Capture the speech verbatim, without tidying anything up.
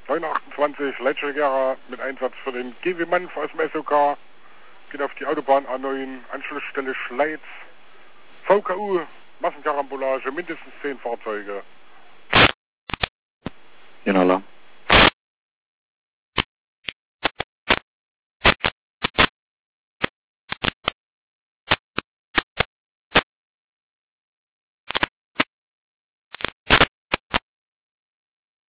neunhundertachtundzwanzig Leitstelle mit Einsatz für den G W Manf aus dem S O K. Geht auf die Autobahn A neun, Anschlussstelle Schleiz. V K U, Massenkarambolage, mindestens zehn Fahrzeuge. Genau.